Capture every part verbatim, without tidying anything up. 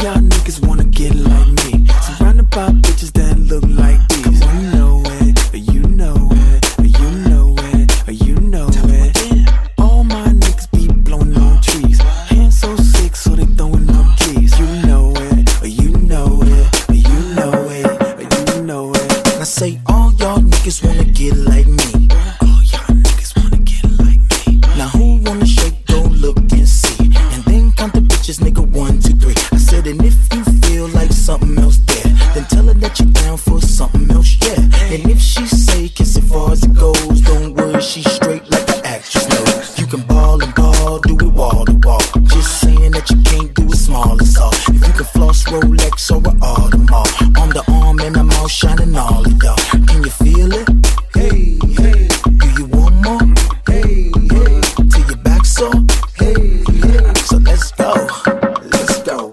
y'all niggas wanna get like me. Surrounded by bitches that look like these. You know it, you know it, you know it, you know it. All my niggas be blowing on trees. Hands so sick, so they throwing up keys. You know it, you know it, you know it, you know it. I say all y'all niggas wanna get like me. All y'all niggas wanna get like me. Now who wanna shake, go look and see, and then count the bitches, nigga, one, two, three. I said, and if you feel like something else there, then tell her that you down for something else, yeah. And if she say kiss it far as it goes, don't worry, she's straight like an actress knows. You can ball and ball, do it wall to wall. Just saying that you can't do it small as all. If you can floss Rolex or an Audemars, on the arm and I'm all shining all of y'all. Can you feel it? Hey, hey. Do you want more? Hey, hey. Till your back sore? Hey, hey. So let's go, let's go.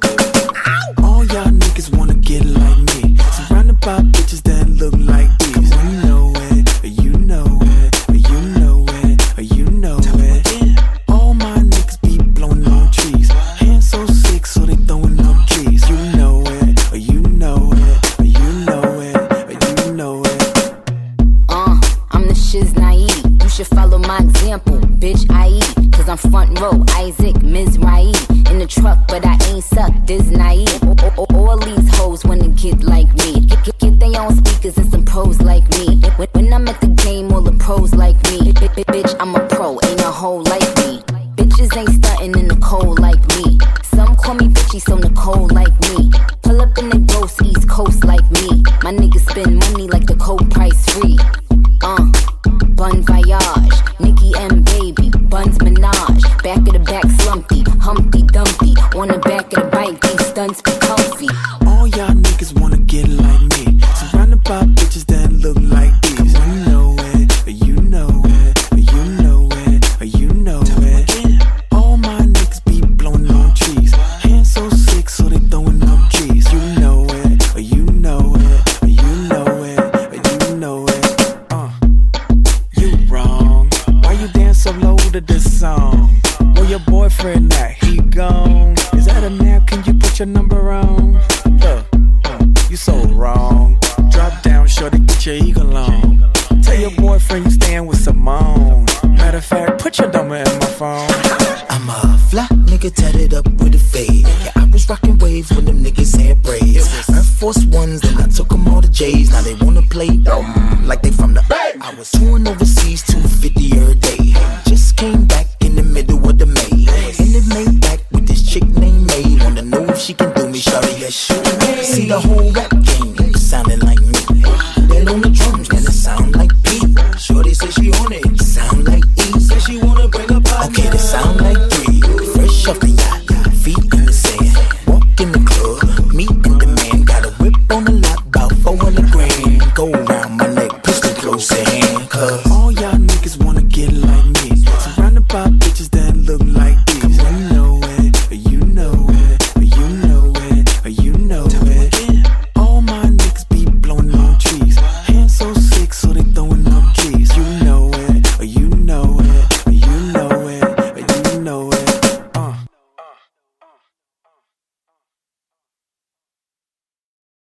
All y'all niggas wanna get like me. Surrounded by bitches that look like these. You know it, you know it, you know it, you know it. All my niggas be blowing on trees. Hands so sick, so they throwing up keys. You know it, you know it, you know it, you know it. Uh, I'm the shiz naive. You should follow my example, bitch. I eat, cause I'm front row. Isaac Mizrahi in the truck, but I ain't suck. This naive. All these hoes wanna get like me. Get, get, get their own speakers and some pros like me. When, when I'm at the game, all the pros like me. Bitch, I'm a pro, ain't a hoe like me. Bitches ain't stuntin' in the cold like me. Some call me bitchy, so Nicole like me. Pull up in the ghost East Coast like me. My niggas spend money like the cold price free. Uh, Bon Voyage, Nicki and Baby, Buns Minaj. Back of the back slumpy, Humpty Dumpty. On the back of the bike, these stunts be comfy. All y'all niggas wanna get like me. Surrounded by bitches that look like these. You know it, you know it, you know it, you know it. All my niggas be blowing on trees. Hands so sick, so they throwing up keys. You know it, you know it, you know it, you know it. Uh, you wrong. Why you dance so low to this song? Where your boyfriend at? He gone. Is that a nap? Can you put your number on? Uh, uh, you so wrong. Drop down, shorty, get your eagle on. Tell your boyfriend you staying with Simone. Matter of fact, put your number in my phone. I'm a fly nigga tatted up with a fade. Yeah, I was rocking waves when them niggas had braids. Air Force Ones, then I took them all to J's. Now they wanna play dumb like they from the Bay. I was touring overseas, two fifty every day. Just came back in the middle of the May. And it made back with this chick named May. Wanna know if she can do me, shawty, yes, sure. See the whole rap game sounding like me. Then on the drums, then it sound like P. Shorty says she on it, sound like E. Says she wanna bring a partner. Okay, that sound like three. Fresh off the